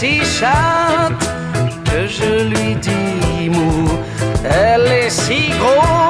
si chatte que je lui dis mou. Elle est si grosse